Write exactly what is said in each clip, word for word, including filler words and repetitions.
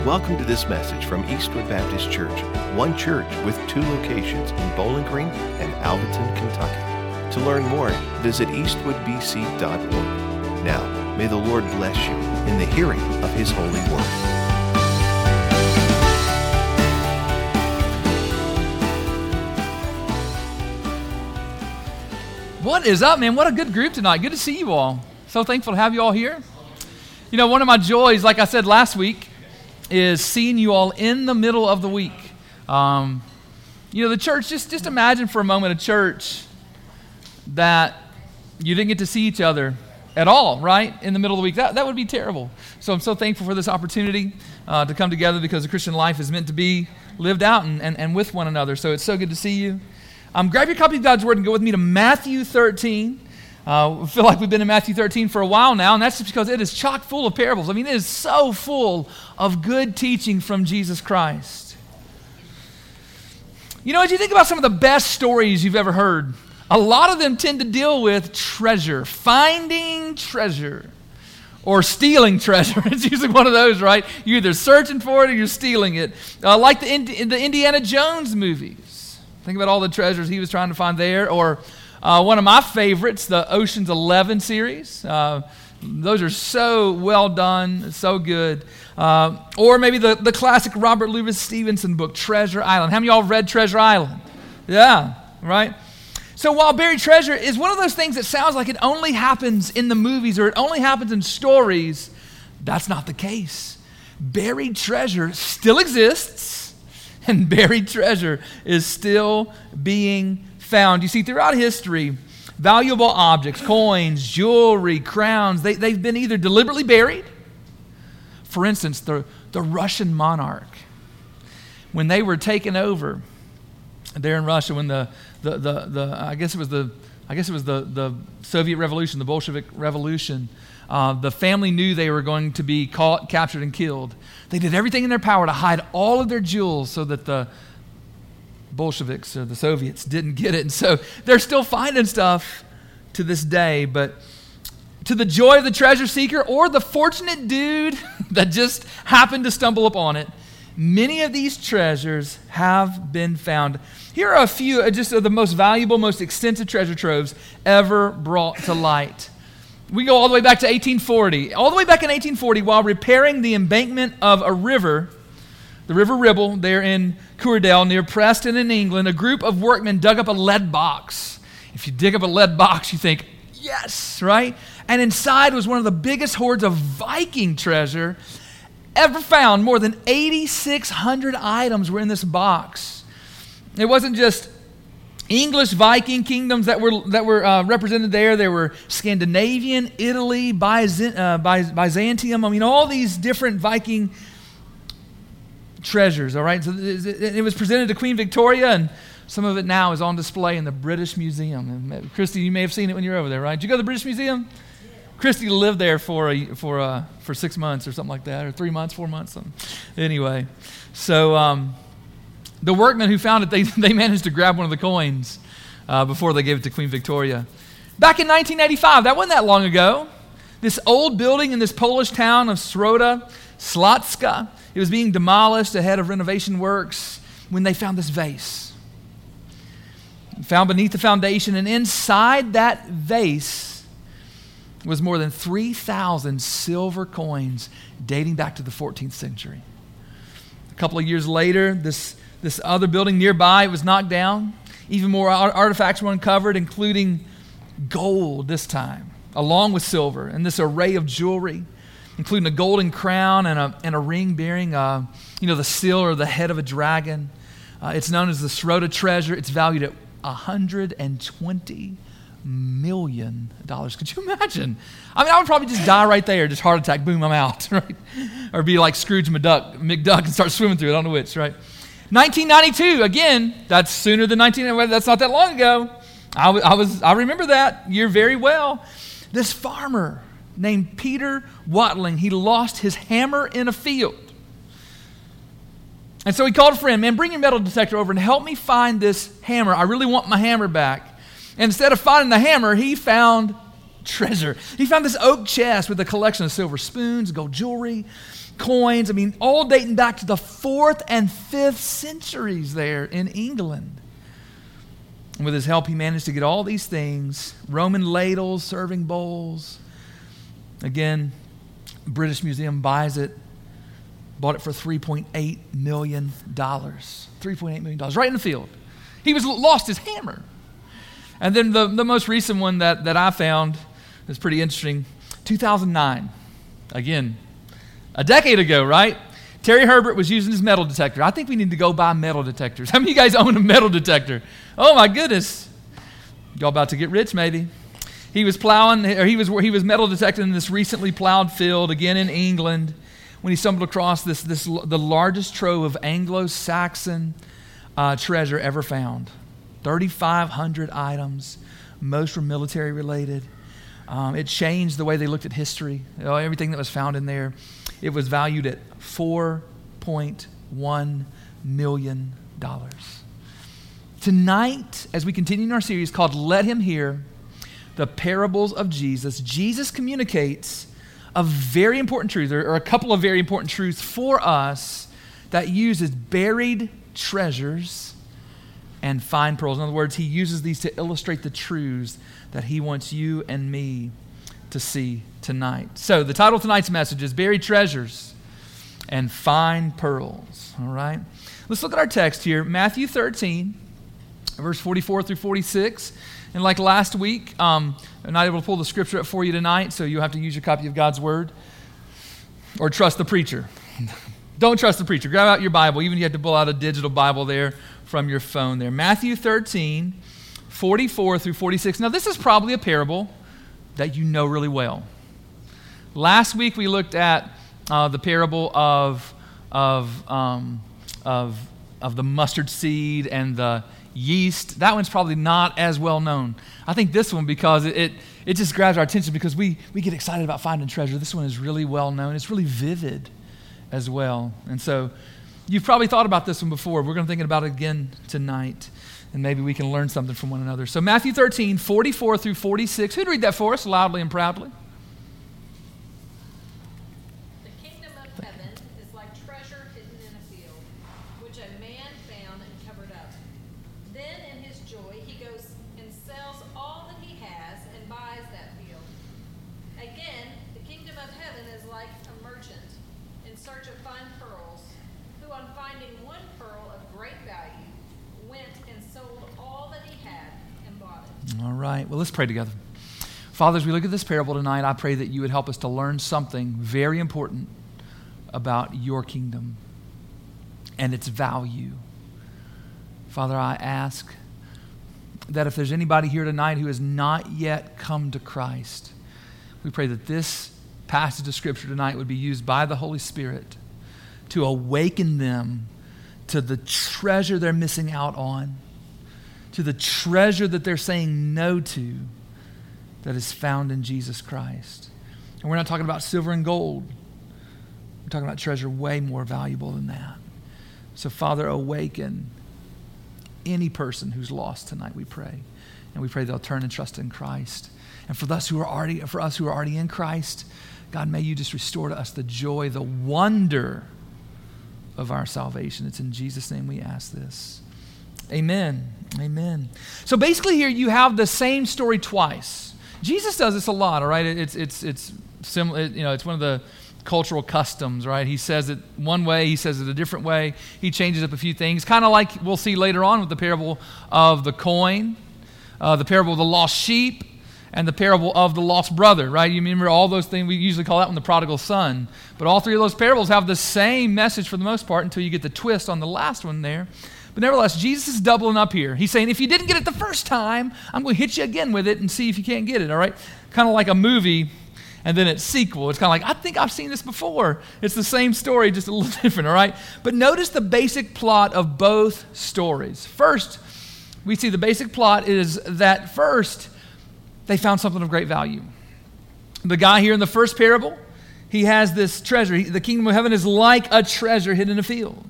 Welcome to this message from Eastwood Baptist Church, one church with two locations in Bowling Green and Alvaton, Kentucky. To learn more, visit eastwood b c dot org. Now, may the Lord bless you in the hearing of His holy word. What is up, man? What a good group tonight. Good to see you all. So thankful to have you all here. You know, one of my joys, like I said last week, is seeing you all in the middle of the week. Um, you know, the church, just, just imagine for a moment a church that you didn't get to see each other at all, right, in the middle of the week. That, that would be terrible. So I'm so thankful for this opportunity uh, to come together, because the Christian life is meant to be lived out and, and, and with one another. So it's so good to see you. Um, grab your copy of God's Word and go with me to Matthew thirteen. Uh, I feel like we've been in Matthew thirteen for a while now, and that's just because it is chock full of parables. I mean, it is so full of good teaching from Jesus Christ. You know, as you think about some of the best stories you've ever heard, a lot of them tend to deal with treasure, finding treasure, or stealing treasure. It's usually one of those, right? You're either searching for it or you're stealing it. Uh, like the, Indi- the Indiana Jones movies. Think about all the treasures he was trying to find there, or Uh, one of my favorites, the Ocean's Eleven series. Uh, those are so well done, so good. Uh, or maybe the, the classic Robert Louis Stevenson book, Treasure Island. How many of y'all have read Treasure Island? Yeah, right? So while buried treasure is one of those things that sounds like it only happens in the movies or it only happens in stories, that's not the case. Buried treasure still exists, and buried treasure is still being found. You see, throughout history, valuable objects, coins, jewelry, crowns, they, they've been either deliberately buried. For instance, the, the Russian monarch, when they were taken over there in Russia, when the, the, the, the I guess it was the I guess it was the, the Soviet Revolution, the Bolshevik Revolution, uh, the family knew they were going to be caught, captured, and killed. They did everything in their power to hide all of their jewels so that the Bolsheviks or the Soviets didn't get it. And so they're still finding stuff to this day. But to the joy of the treasure seeker or the fortunate dude that just happened to stumble upon it, many of these treasures have been found. Here are a few uh, just of the most valuable, most extensive treasure troves ever brought to light. We go all the way back to eighteen forty. All the way back in eighteen forty, while repairing the embankment of a river, the River Ribble, there in Coordale, near Preston in England, a group of workmen dug up a lead box. If you dig up a lead box, you think, yes, right? And inside was one of the biggest hoards of Viking treasure ever found. More than eighty-six hundred items were in this box. It wasn't just English Viking kingdoms that were that were uh, represented there. There were Scandinavian, Italy, Byzant- uh, Byz- Byzantium. I mean, all these different Viking treasures, all right? So it was presented to Queen Victoria, and some of it now is on display in the British Museum. And Christy, you may have seen it when you were over there, right? Did you go to the British Museum? Yeah. Christy lived there for a, for a, for six months or something like that, or three months, four months, something. Anyway, so um, the workmen who found it, they they managed to grab one of the coins uh, before they gave it to Queen Victoria. Back in nineteen eighty-five, that wasn't that long ago, this old building in this Polish town of Środa Śląska, it was being demolished ahead of renovation works when they found this vase. Found beneath the foundation, and inside that vase was more than three thousand silver coins dating back to the fourteenth century. A couple of years later, this, this other building nearby was knocked down. Even more artifacts were uncovered, including gold this time, along with silver, and this array of jewelry, including a golden crown and a, and a ring bearing, uh, you know, the seal or the head of a dragon. Uh, it's known as the Środa treasure. It's valued at one hundred twenty million dollars. Could you imagine? I mean, I would probably just die right there, just heart attack, boom, I'm out, right? Or be like Scrooge McDuck, McDuck and start swimming through it. I don't know which, right? nineteen ninety-two, again, that's sooner than nineteen, that's not that long ago. I, w- I was, I remember that year very well. This farmer named Peter Watling, he lost his hammer in a field. And so he called a friend, man, bring your metal detector over and help me find this hammer. I really want my hammer back. And instead of finding the hammer, he found treasure. He found this oak chest with a collection of silver spoons, gold jewelry, coins, I mean, all dating back to the fourth and fifth centuries there in England. And with his help, he managed to get all these things, Roman ladles, serving bowls. Again, British Museum buys it, bought it for three point eight million dollars. three point eight million dollars, right in the field. He was lost his hammer. And then the, the most recent one that, that I found is pretty interesting. two thousand nine, again, a decade ago, right? Terry Herbert was using his metal detector. I think we need to go buy metal detectors. How many of you guys own a metal detector? Oh my goodness. Y'all about to get rich maybe. He was plowing, or he was he was metal detecting in this recently plowed field, again in England, when he stumbled across this, this the largest trove of Anglo-Saxon uh, treasure ever found. thirty-five hundred items, most were military related. Um, it changed the way they looked at history. You know, everything that was found in there. It was valued at four point one million dollars. Tonight, as we continue in our series called Let Him Hear, the Parables of Jesus, Jesus communicates a very important truth, or a couple of very important truths for us that uses buried treasures and fine pearls. In other words, he uses these to illustrate the truths that he wants you and me to see tonight. So the title of tonight's message is Buried Treasures and Fine Pearls. All right? Let's look at our text here, Matthew thirteen, verse forty-four through forty-six. And like last week, um, I'm not able to pull the scripture up for you tonight, so you'll have to use your copy of God's Word or trust the preacher. Don't trust the preacher. Grab out your Bible, even if you have to pull out a digital Bible there from your phone there. Matthew thirteen, forty-four through forty-six. Now, this is probably a parable that you know really well. Last week, we looked at uh, the parable of, of, um, of, of the mustard seed and the yeast. That one's probably not as well known. I think this one, because it, it, it just grabs our attention because we, we get excited about finding treasure. This one is really well known. It's really vivid as well. And so you've probably thought about this one before. We're going to think about it again tonight, and maybe we can learn something from one another. So Matthew thirteen, forty-four through forty-six. Who'd read that for us loudly and proudly? The kingdom of heaven is like treasure hidden in a field, which a man found and covered up. Then in his joy he goes and sells all that he has and buys that field. Again, the kingdom of heaven is like a merchant in search of fine pearls, who on finding one pearl of great value went and sold all that he had and bought it. All right. Well, let's pray together. Father, as we look at this parable tonight, I pray that you would help us to learn something very important about your kingdom and its value. Father, I ask that if there's anybody here tonight who has not yet come to Christ, we pray that this passage of Scripture tonight would be used by the Holy Spirit to awaken them to the treasure they're missing out on, to the treasure that they're saying no to that is found in Jesus Christ. And we're not talking about silver and gold. We're talking about treasure way more valuable than that. So, Father, awaken any person who's lost tonight, we pray. And we pray they'll turn and trust in Christ. And for us who are already, for us who are already in Christ, God, may you just restore to us the joy, the wonder of our salvation. It's in Jesus' name we ask this. Amen. Amen. So basically here you have the same story twice. Jesus does this a lot, all right? It's it's it's similar, you know, it's one of the cultural customs, right? He says it one way, he says it a different way. He changes up a few things, kind of like we'll see later on with the parable of the coin, uh, the parable of the lost sheep, and the parable of the lost brother, right? You remember all those things, we usually call that one the prodigal son. But all three of those parables have the same message for the most part until you get the twist on the last one there. But nevertheless, Jesus is doubling up here. He's saying, if you didn't get it the first time, I'm going to hit you again with it and see if you can't get it, all right? Kind of like a movie and then its sequel. It's kind of like, I think I've seen this before. It's the same story, just a little different, all right? But notice the basic plot of both stories. First, we see the basic plot is that first, they found something of great value. The guy here in the first parable, he has this treasure. He, the kingdom of heaven is like a treasure hidden in a field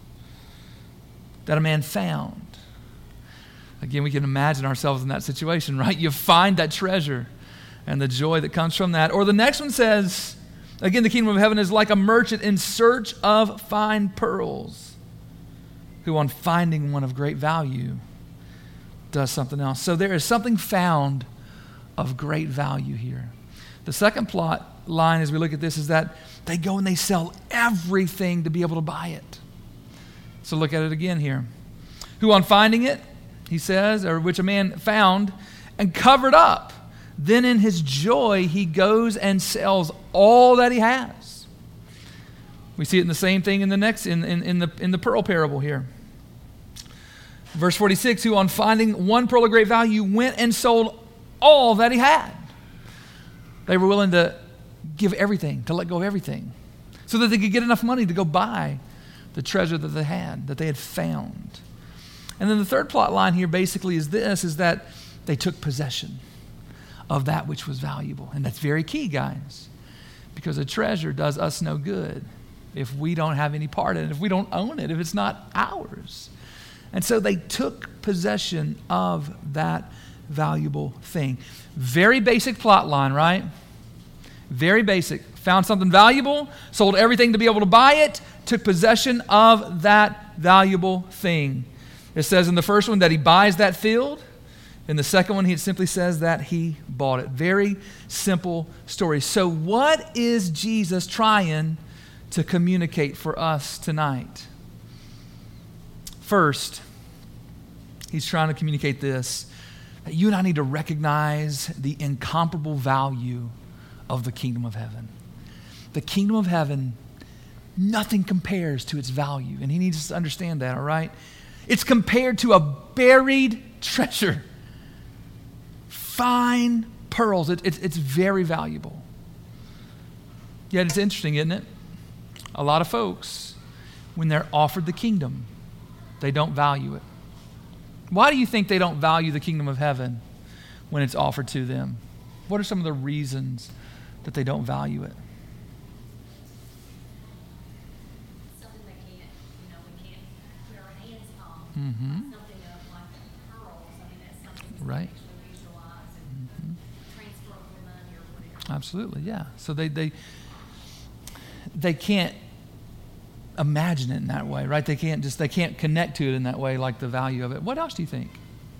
that a man found. Again, we can imagine ourselves in that situation, right? You find that treasure and the joy that comes from that. Or the next one says, Again, the kingdom of heaven is like a merchant in search of fine pearls, who on finding one of great value does something else. So there is something found of great value here. The second plot line as we look at this is that they go and they sell everything to be able to buy it. So look at it again here. Who on finding it, he says, or which a man found and covered up, then in his joy he goes and sells all that he has. We see it in the same thing in the next, in, in, in the in the pearl parable here. Verse forty-six, who on finding one pearl of great value went and sold all that he had. They were willing to give everything, to let go of everything, so that they could get enough money to go buy the treasure that they had, that they had found. And then the third plot line here basically is this, is that they took possession of that which was valuable. And that's very key, guys, because a treasure does us no good if we don't have any part in it, if we don't own it, if it's not ours. And so they took possession of that valuable thing. Very basic plot line, right? Very basic. Found something valuable, sold everything to be able to buy it, took possession of that valuable thing. It says in the first one that he buys that field. In the second one, he simply says that he bought it. Very simple story. So what is Jesus trying to communicate for us tonight? First, he's trying to communicate this, that you and I need to recognize the incomparable value of the kingdom of heaven. The kingdom of heaven, nothing compares to its value. And he needs us to understand that, all right? It's compared to a buried treasure. Fine pearls. It, it, it's very valuable. Yet it's interesting, isn't it? A lot of folks, when they're offered the kingdom, they don't value it. Why do you think they don't value the kingdom of heaven when it's offered to them? What are some of the reasons that they don't value it? Something that can't, you know, we can't put our hands on. Mm-hmm. Something of like pearls. I mean, that's something that's Right. actually visualized and Mm-hmm. transferable money or whatever. Absolutely, yeah. So they they they can't imagine it in that way, right? They can't just they can't connect to it in that way, like the value of it. What else do you think?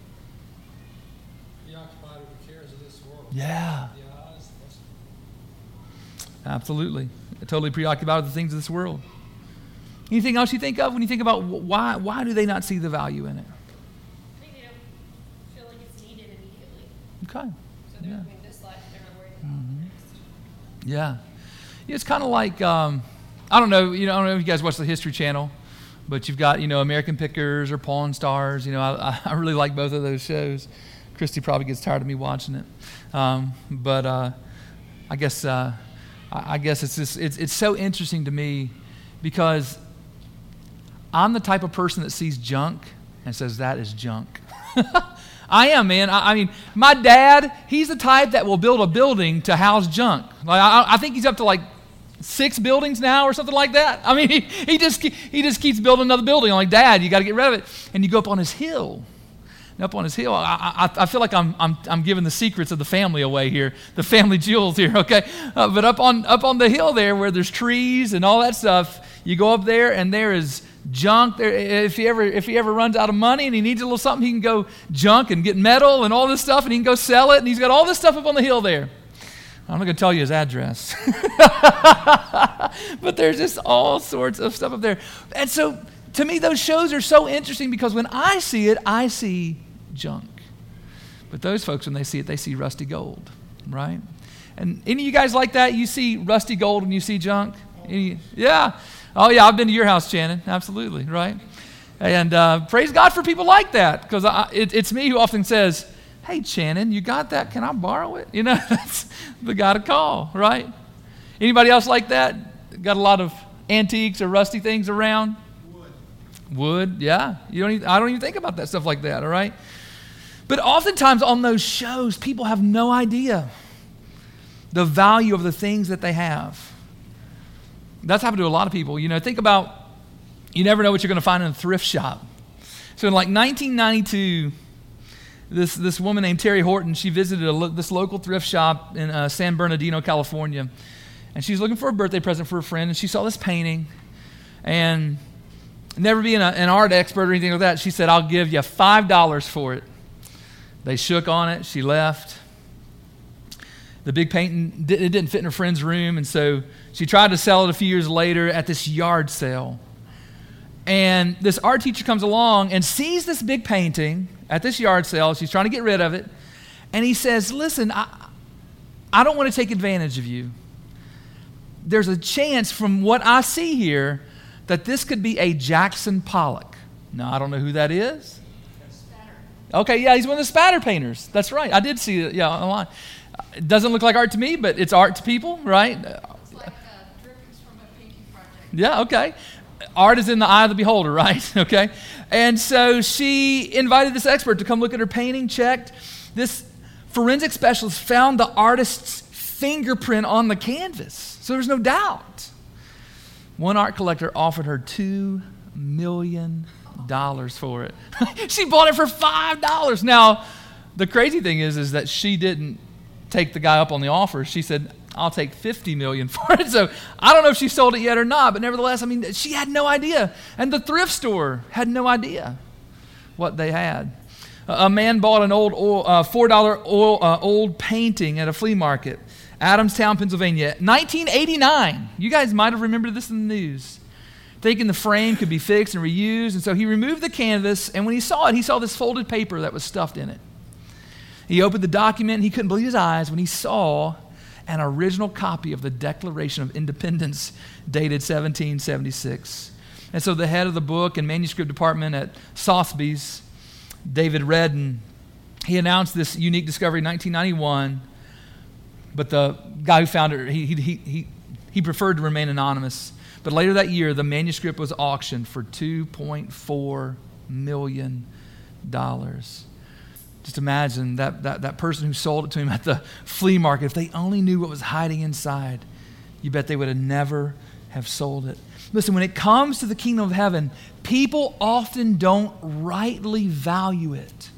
Be occupied with the cares of this world. Yeah. The eyes, that's- Absolutely. Totally preoccupied with the things of this world. Anything else you think of when you think about wh- why why do they not see the value in it? I think they don't feel like it's needed immediately. Okay. So they're Yeah. doing this life, they're not worried about the next. Yeah. Yeah, it's kind of like, um, I don't know, you know, I don't know if you guys watch the History Channel, but you've got, you know, American Pickers or Pawn Stars. You know, I, I really like both of those shows. Christy probably gets tired of me watching it. Um, but uh, I guess uh, I, I guess it's, just, it's it's so interesting to me because I'm the type of person that sees junk and says, that is junk. I am, man. I, I mean, my dad, he's the type that will build a building to house junk. Like I, I think he's up to like six buildings now or something like that. I mean, he, he just he just keeps building another building. I'm like, Dad, you got to get rid of it. And you go up on his hill. And up on his hill, I, I, I feel like I'm I'm I'm giving the secrets of the family away here, the family jewels here, okay? Uh, but up on up on the hill there, where there's trees and all that stuff, you go up there and there is junk. There, if he ever if he ever runs out of money and he needs a little something, he can go junk and get metal and all this stuff, and he can go sell it. And he's got all this stuff up on the hill there. I'm not going to tell you his address. But there's just all sorts of stuff up there. And so, to me, those shows are so interesting because when I see it, I see junk. But those folks, when they see it, they see rusty gold, right? And any of you guys like that? You see rusty gold when you see junk? Any, yeah. Oh, yeah, I've been to your house, Shannon. Absolutely, right? And uh, praise God for people like that because it, it's me who often says, hey, Shannon, you got that? Can I borrow it? You know, that's the guy to call, right? Anybody else like that? Got a lot of antiques or rusty things around? Wood. Wood, yeah. You don't even, I don't even think about that stuff like that, all right? But oftentimes on those shows, people have no idea the value of the things that they have. That's happened to a lot of people. You know, think about, you never know what you're going to find in a thrift shop. So in like nineteen ninety-two, This this woman named Terry Horton, she visited a lo- this local thrift shop in uh, San Bernardino, California. And she's looking for a birthday present for a friend, and she saw this painting. And never being a, an art expert or anything like that, she said, I'll give you five dollars for it. They shook on it. She left. The big painting, it didn't fit in her friend's room, and so she tried to sell it a few years later at this yard sale. And this art teacher comes along and sees this big painting at this yard sale. She's trying to get rid of it. And he says, listen, I, I don't want to take advantage of you. There's a chance from what I see here that this could be a Jackson Pollock. Now, I don't know who that is. Okay, yeah, he's one of the spatter painters. That's right. I did see it, yeah, online. It doesn't look like art to me, but it's art to people, right? It's like uh, drippings from a pinky project. Yeah, okay. Art is in the eye of the beholder, right? Okay. And so she invited this expert to come look at her painting, checked. This forensic specialist found the artist's fingerprint on the canvas. So there's no doubt. One art collector offered her two million dollars for it. She bought it for five dollars. Now, the crazy thing is, is that she didn't take the guy up on the offer. She said, I'll take fifty million dollars for it. So I don't know if she sold it yet or not, but nevertheless, I mean, she had no idea. And the thrift store had no idea what they had. A man bought an old oil, uh, four dollar oil, uh, old painting at a flea market, Adamstown, Pennsylvania, nineteen eighty-nine. You guys might have remembered this in the news. Thinking the frame could be fixed and reused. And so he removed the canvas, and when he saw it, he saw this folded paper that was stuffed in it. He opened the document, and he couldn't believe his eyes when he saw an original copy of the Declaration of Independence dated seventeen seventy-six. And so the head of the book and manuscript department at Sotheby's, David Redden, he announced this unique discovery in nineteen ninety-one, but the guy who found it, he, he, he, he preferred to remain anonymous. But later that year, the manuscript was auctioned for two point four million dollars. Just imagine that, that, that person who sold it to him at the flea market, if they only knew what was hiding inside, you bet they would have never have sold it. Listen, when it comes to the kingdom of heaven, people often don't rightly value it.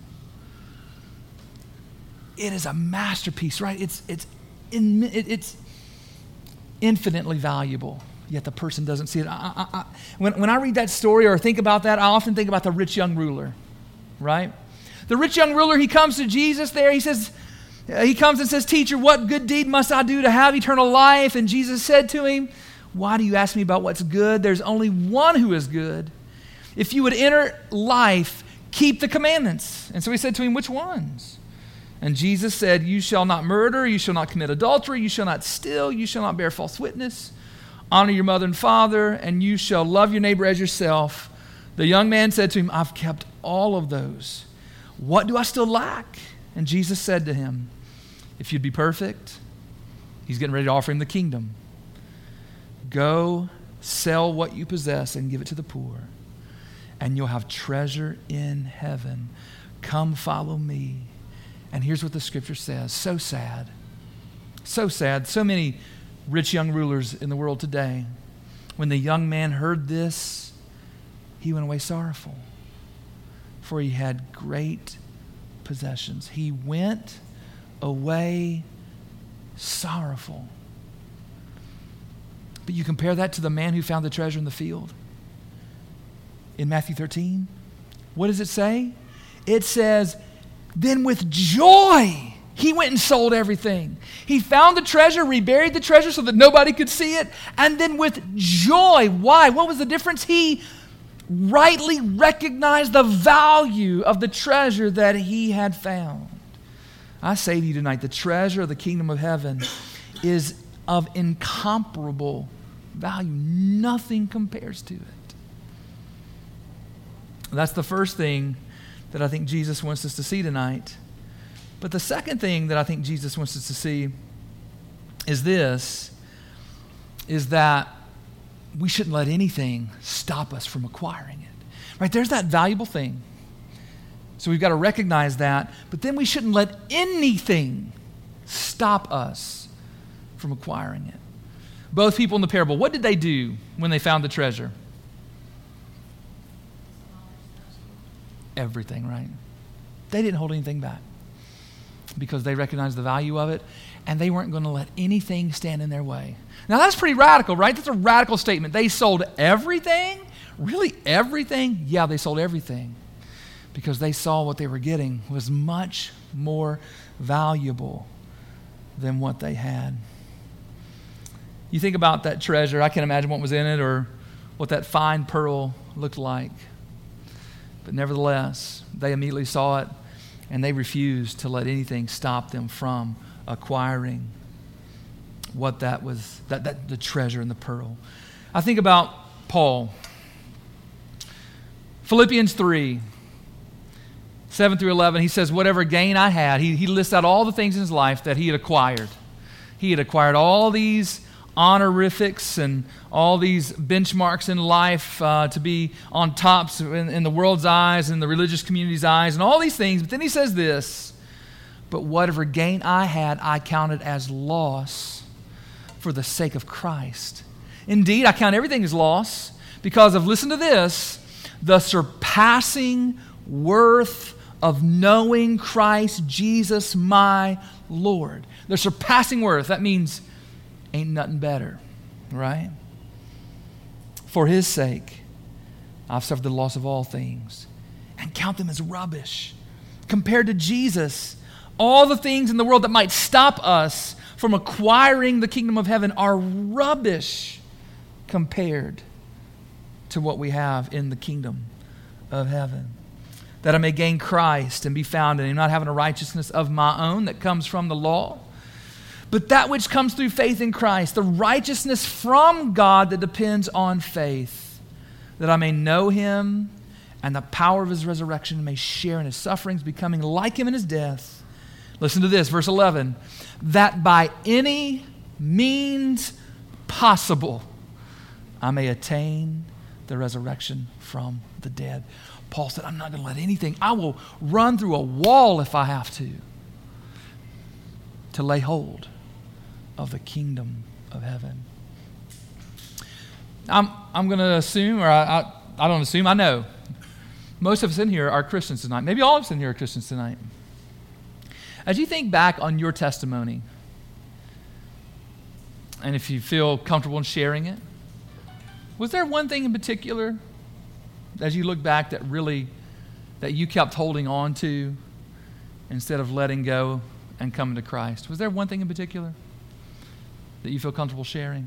It is a masterpiece, right? It's, it's, in, it, it's infinitely valuable, yet the person doesn't see it. I, I, I, when, when I read that story or think about that, I often think about the rich young ruler, right? The rich young ruler, he comes to Jesus there. He says, he comes and says, teacher, what good deed must I do to have eternal life? And Jesus said to him, why do you ask me about what's good? There's only one who is good. If you would enter life, keep the commandments. And so he said to him, which ones? And Jesus said, you shall not murder, you shall not commit adultery, you shall not steal, you shall not bear false witness, honor your mother and father, and you shall love your neighbor as yourself. The young man said to him, I've kept all of those. What do I still lack? And Jesus said to him, if you'd be perfect, he's getting ready to offer him the kingdom. Go sell what you possess and give it to the poor, and you'll have treasure in heaven. Come follow me. And here's what the scripture says. So sad. So sad. So many rich young rulers in the world today. When the young man heard this, he went away sorrowful, for he had great possessions. He went away sorrowful. But you compare that to the man who found the treasure in the field. In Matthew thirteen, what does it say? It says, then with joy, he went and sold everything. He found the treasure, reburied the treasure so that nobody could see it. And then with joy, why? What was the difference? He rightly recognized the value of the treasure that he had found. I say to you tonight, the treasure of the kingdom of heaven is of incomparable value. Nothing compares to it. That's the first thing that I think Jesus wants us to see tonight. But the second thing that I think Jesus wants us to see is this, is that we shouldn't let anything stop us from acquiring it. Right? There's that valuable thing. So we've got to recognize that, but then we shouldn't let anything stop us from acquiring it. Both people in the parable, what did they do when they found the treasure? Everything, right? They didn't hold anything back. because they recognized the value of it, and they weren't going to let anything stand in their way. Now, that's pretty radical, right? That's a radical statement. They sold everything? Really, everything? Yeah, they sold everything because they saw what they were getting was much more valuable than what they had. You think about that treasure. I can't imagine what was in it or what that fine pearl looked like. But nevertheless, they immediately saw it, and they refused to let anything stop them from acquiring what that was, that, that the treasure and the pearl. I think about Paul. Philippians three, seven through eleven, he says, whatever gain I had, he, he lists out all the things in his life that he had acquired. He had acquired all these honorifics and all these benchmarks in life uh, to be on tops in, in the world's eyes and the religious community's eyes and all these things. But then he says this, but whatever gain I had, I counted as loss for the sake of Christ. Indeed, I count everything as loss because of, listen to this, the surpassing worth of knowing Christ Jesus my Lord. The surpassing worth, that means ain't nothing better, right? For his sake, I've suffered the loss of all things and count them as rubbish. Compared to Jesus, all the things in the world that might stop us from acquiring the kingdom of heaven are rubbish compared to what we have in the kingdom of heaven. That I may gain Christ and be found in him, not having a righteousness of my own that comes from the law, but that which comes through faith in Christ, the righteousness from God that depends on faith, that I may know him and the power of his resurrection and may share in his sufferings, becoming like him in his death. Listen to this, verse eleven, that by any means possible I may attain the resurrection from the dead. Paul said, I'm not going to let anything, I will run through a wall if I have to, to lay hold of the kingdom of heaven. I'm, I'm going to assume, or I, I, I don't assume, I know, most of us in here are Christians tonight. Maybe all of us in here are Christians tonight. As you think back on your testimony, and if you feel comfortable in sharing it, was there one thing in particular as you look back that really, that you kept holding on to instead of letting go and coming to Christ? Was there one thing in particular that you feel comfortable sharing?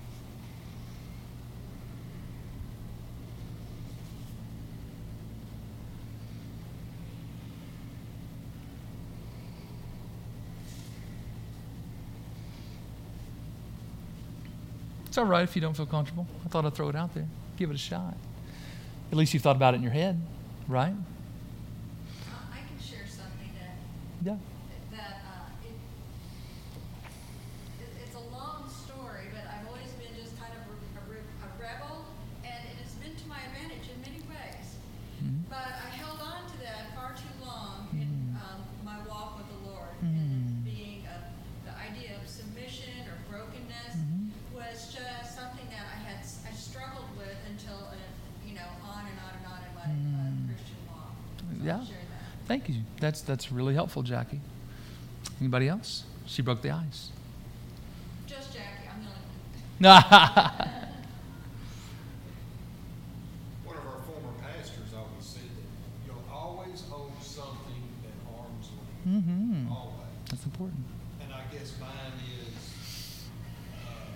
It's all right if you don't feel comfortable. I thought I'd throw it out there. Give it a shot. At least you've thought about it in your head, right? I can share something that Yeah. that uh, it, it, it's a long story, but I've always been just kind of a, a, a rebel, and it has been to my advantage in many ways. Mm-hmm. But I held on to that far too long in um, my walk with the Lord, Mm-hmm. and being a, the idea of submission or brokenness Mm-hmm. was just something that I had I struggled with until uh, you know on and on and on in my uh, Christian walk. So Yeah. I'll share that. Thank you. That's that's really helpful, Jackie. Anybody else? She broke the ice. Just Jackie, I'm the only one. One of our former pastors always said that you'll always hold something at arm's length. Mm-hmm. Always. That's important. And I guess mine is, uh,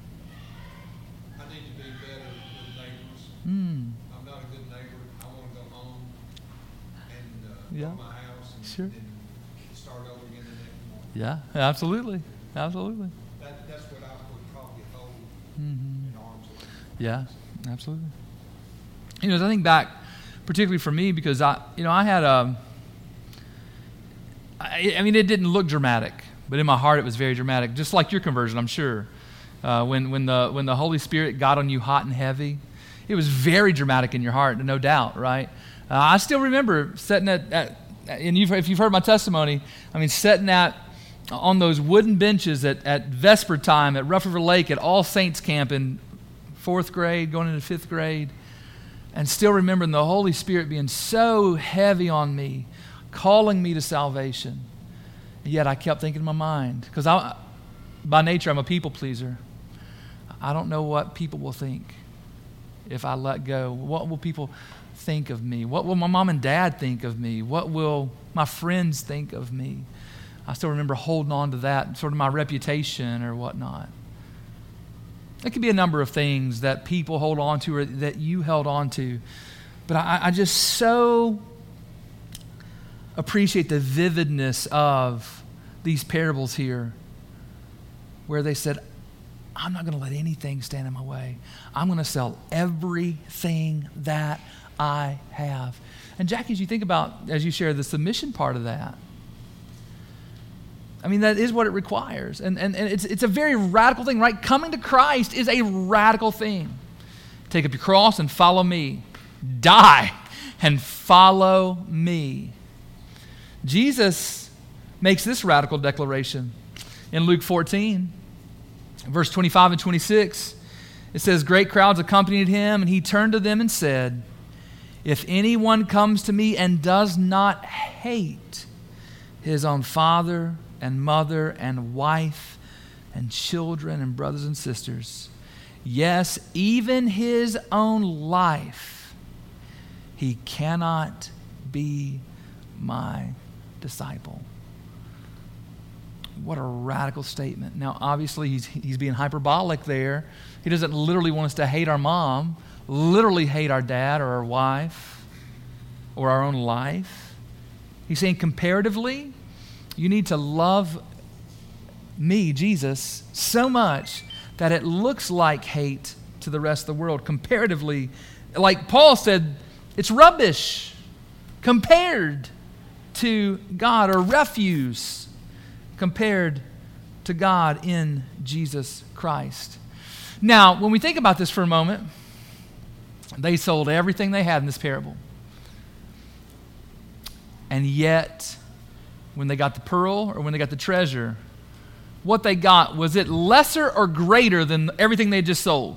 I need to be better with neighbors. Mm. I'm not a good neighbor. I want to go home and uh, Yeah. go to my house and, Sure. and start over again the next morning. Yeah, absolutely. Absolutely. That, that's what I would probably hold Mm-hmm. at arm's length. Yeah, absolutely. You know, as I think back, particularly for me, because I, you know, I had a, I, I mean, it didn't look dramatic, but in my heart it was very dramatic, just like your conversion, I'm sure. Uh, when when the when the Holy Spirit got on you hot and heavy, it was very dramatic in your heart, no doubt, right? Uh, I still remember sitting at, at and you've, if you've heard my testimony, I mean, sitting at on those wooden benches at, at Vesper time at Rough River Lake at All Saints Camp in fourth grade, going into fifth grade, and still remembering the Holy Spirit being so heavy on me, calling me to salvation. Yet I kept thinking in my mind, because I, by nature, I'm a people pleaser. I don't know what people will think if I let go. What will people think of me? What will my mom and dad think of me? What will my friends think of me? I still remember holding on to that, sort of my reputation or whatnot. It could be a number of things that people hold on to or that you held on to. But I, I just so appreciate the vividness of these parables here where they said, I'm not going to let anything stand in my way. I'm going to sell everything that I have. And Jackie, as you think about, as you share the submission part of that, I mean, that is what it requires. And, and, and it's, it's a very radical thing, right? Coming to Christ is a radical thing. Take up your cross and follow me. Die and follow me. Jesus makes this radical declaration in Luke fourteen, verse twenty-five and twenty-six. It says, great crowds accompanied him, and he turned to them and said, if anyone comes to me and does not hate his own father and mother and wife and children and brothers and sisters, yes, even his own life, he cannot be my disciple. What a radical statement. Now, obviously, he's, he's being hyperbolic there. He doesn't literally want us to hate our mom, literally hate our dad or our wife or our own life. He's saying comparatively, you need to love me, Jesus, so much that it looks like hate to the rest of the world. Comparatively, like Paul said, it's rubbish compared to God, or refuse compared to God in Jesus Christ. Now, when we think about this for a moment, they sold everything they had in this parable. And yet, when they got the pearl or when they got the treasure, what they got, was it lesser or greater than everything they just sold?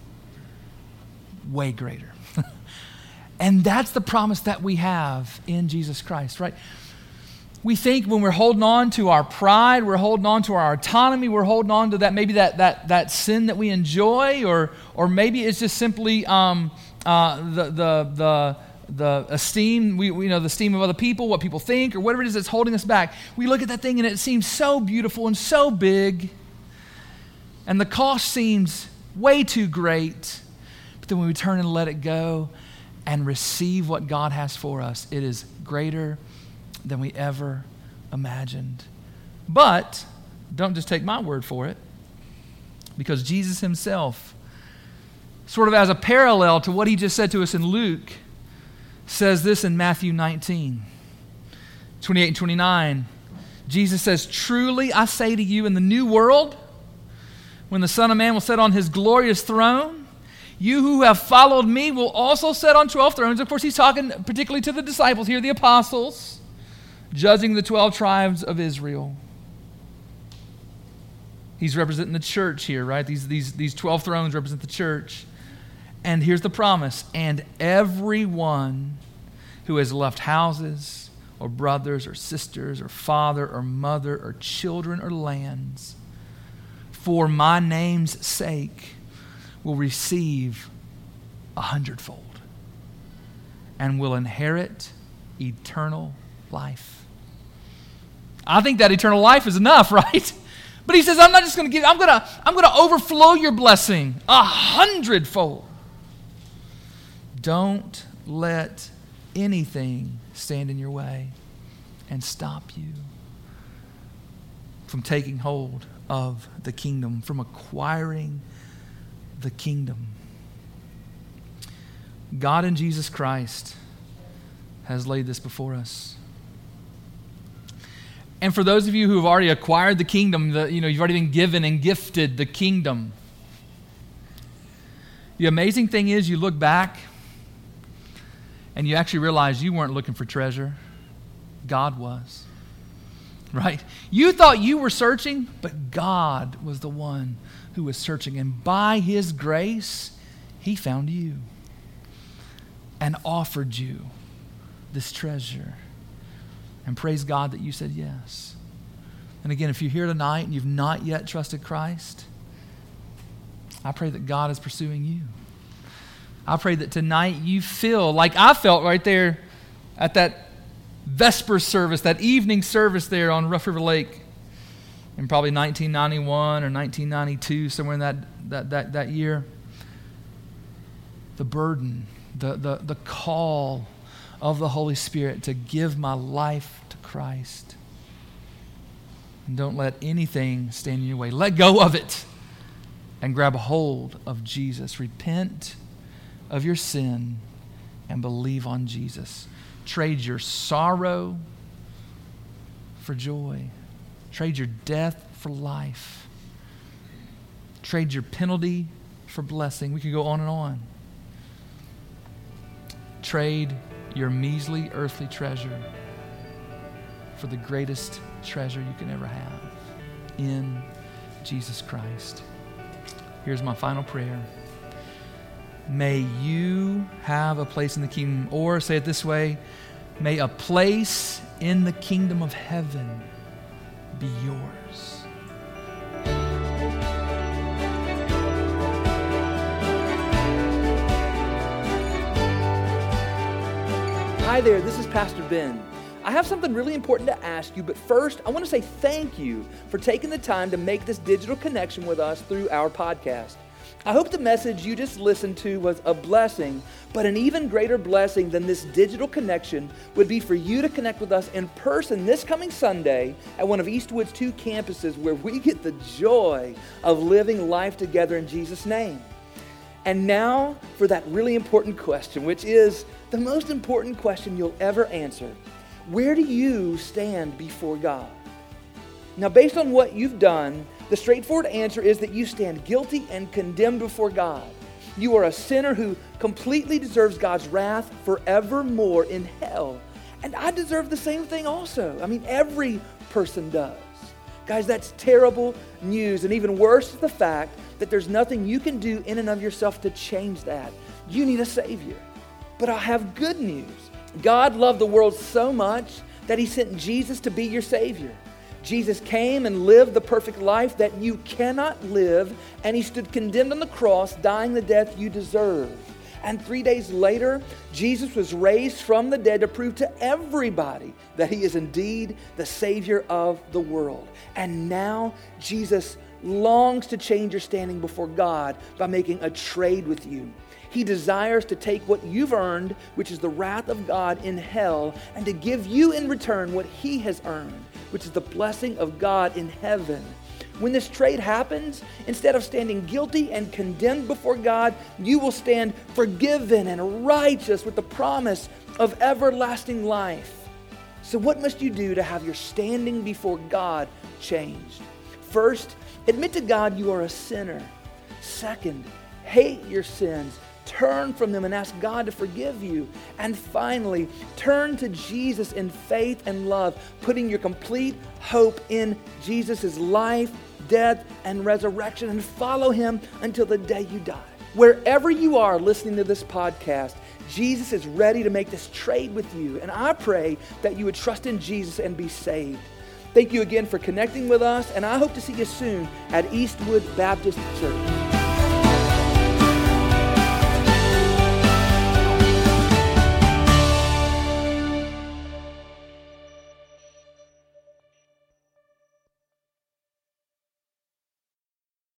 Way greater. And that's the promise that we have in Jesus Christ, right? We think when we're holding on to our pride, we're holding on to our autonomy, we're holding on to that, maybe that that that sin that we enjoy, or or maybe it's just simply um, uh, the the the the esteem, we, we you know, the esteem of other people, what people think, or whatever it is that's holding us back. We look at that thing and it seems so beautiful and so big, and the cost seems way too great. But then when we turn and let it go and receive what God has for us, it is greater than we ever imagined. But don't just take my word for it, because Jesus himself, sort of as a parallel to what he just said to us in Luke, says this in Matthew nineteen, twenty-eight and twenty-nine. Jesus says, truly I say to you, in the new world, when the Son of Man will sit on his glorious throne, you who have followed me will also sit on twelve thrones. Of course, he's talking particularly to the disciples here, the apostles, judging the twelve tribes of Israel. He's representing the church here, right? These, these, these twelve thrones represent the church. And here's the promise. And everyone who has left houses or brothers or sisters or father or mother or children or lands for my name's sake will receive a hundredfold and will inherit eternal life. I think that eternal life is enough, right? But he says, I'm not just going to give, I'm going to I'm going to overflow your blessing a hundredfold. Don't let anything stand in your way and stop you from taking hold of the kingdom, from acquiring the kingdom. God in Jesus Christ has laid this before us. And for those of you who have already acquired the kingdom, the, you know, you've already been given and gifted the kingdom. The amazing thing is, you look back and you actually realize you weren't looking for treasure. God was. Right? You thought you were searching, but God was the one who was searching. And by his grace, he found you and offered you this treasure. And praise God that you said yes. And again, if you're here tonight and you've not yet trusted Christ, I pray that God is pursuing you. I pray that tonight you feel like I felt right there at that Vesper service, that evening service there on Rough River Lake in probably nineteen ninety-one or nineteen ninety-two, somewhere in that, that, that, that year. The burden, the, the, the call of the Holy Spirit to give my life to Christ. And don't let anything stand in your way. Let go of it and grab a hold of Jesus. Repent of your sin and believe on Jesus. Trade your sorrow for joy. Trade your death for life. Trade your penalty for blessing. We could go on and on. Trade your measly earthly treasure for the greatest treasure you can ever have in Jesus Christ. Here's my final prayer. May you have a place in the kingdom, or say it this way, may a place in the kingdom of heaven be yours. Hi there, this is Pastor Ben. I have something really important to ask you, but first, I want to say thank you for taking the time to make this digital connection with us through our podcast. I hope the message you just listened to was a blessing, but an even greater blessing than this digital connection would be for you to connect with us in person this coming Sunday at one of Eastwood's two campuses where we get the joy of living life together in Jesus' name. And now for that really important question, which is the most important question you'll ever answer. Where do you stand before God? Now, based on what you've done, the straightforward answer is that you stand guilty and condemned before God. You are a sinner who completely deserves God's wrath forevermore in hell. And I deserve the same thing also. I mean, every person does. Guys, that's terrible news. And even worse is the fact that there's nothing you can do in and of yourself to change that. You need a Savior. But I have good news. God loved the world so much that He sent Jesus to be your Savior. Jesus came and lived the perfect life that you cannot live, and He stood condemned on the cross, dying the death you deserve. And three days later, Jesus was raised from the dead to prove to everybody that He is indeed the Savior of the world. And now Jesus longs to change your standing before God by making a trade with you. He desires to take what you've earned, which is the wrath of God in hell, and to give you in return what He has earned, which is the blessing of God in heaven. When this trade happens, instead of standing guilty and condemned before God, you will stand forgiven and righteous with the promise of everlasting life. So what must you do to have your standing before God changed? First, admit to God you are a sinner. Second, hate your sins. Turn from them and ask God to forgive you. And finally, turn to Jesus in faith and love, putting your complete hope in Jesus' life, death, and resurrection, and follow Him until the day you die. Wherever you are listening to this podcast, Jesus is ready to make this trade with you. And I pray that you would trust in Jesus and be saved. Thank you again for connecting with us, and I hope to see you soon at Eastwood Baptist Church.